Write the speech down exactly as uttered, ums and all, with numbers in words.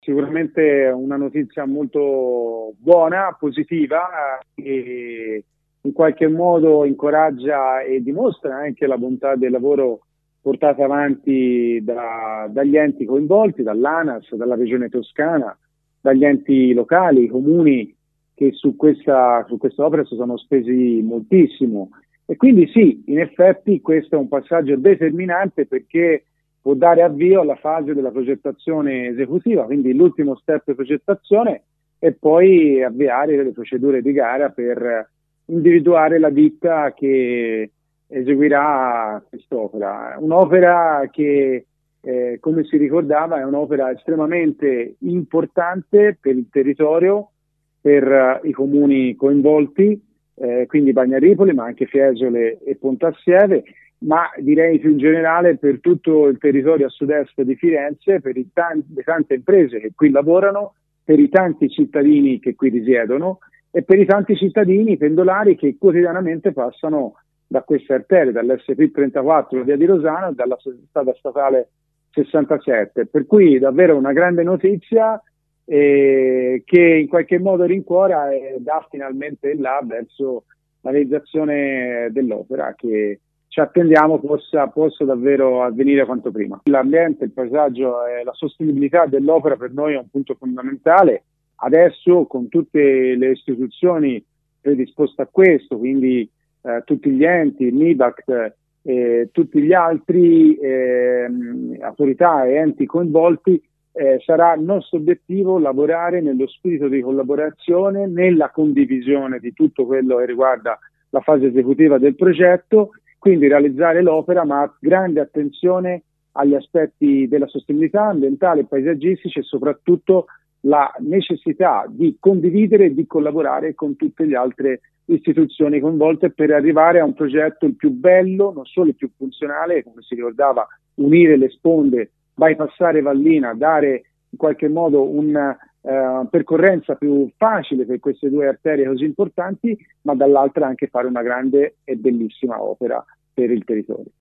Sicuramente una notizia molto buona, positiva, che in qualche modo incoraggia e dimostra anche la bontà del lavoro portato avanti da, dagli enti coinvolti, dall'ANAS, dalla Regione Toscana, dagli enti locali, i comuni che su questa, su questa opera si sono spesi moltissimo. E quindi sì, in effetti questo è un passaggio determinante perché può dare avvio alla fase della progettazione esecutiva, quindi l'ultimo step di progettazione, e poi avviare le procedure di gara per individuare la ditta che eseguirà quest'opera. Un'opera che, eh, come si ricordava, è un'opera estremamente importante per il territorio, per uh, i comuni coinvolti, eh, quindi Bagnaripoli, ma anche Fiesole e Pontassieve, ma direi più in generale per tutto il territorio a sud-est di Firenze, per i tanti, le tante imprese che qui lavorano, per i tanti cittadini che qui risiedono e per i tanti cittadini pendolari che quotidianamente passano da queste arterie, dall'S P trentaquattro via di Rosano e dalla strada statale sessantasette. Per cui davvero una grande notizia eh, che in qualche modo rincuora e dà finalmente il là verso la realizzazione dell'opera che ci attendiamo possa, possa davvero avvenire quanto prima. L'ambiente, il paesaggio e la sostenibilità dell'opera per noi è un punto fondamentale. Adesso con tutte le istituzioni predisposte a questo, quindi eh, tutti gli enti, il MIBACT, eh, tutti gli altri eh, autorità e enti coinvolti, eh, sarà il nostro obiettivo lavorare nello spirito di collaborazione, nella condivisione di tutto quello che riguarda la fase esecutiva del progetto, quindi realizzare l'opera ma grande attenzione agli aspetti della sostenibilità ambientale, paesaggistici e soprattutto la necessità di condividere e di collaborare con tutte le altre istituzioni coinvolte per arrivare a un progetto il più bello, non solo il più funzionale, come si ricordava, unire le sponde, bypassare Vallina, dare in qualche modo una uh, percorrenza più facile per queste due arterie così importanti, ma dall'altra anche fare una grande e bellissima opera per il territorio.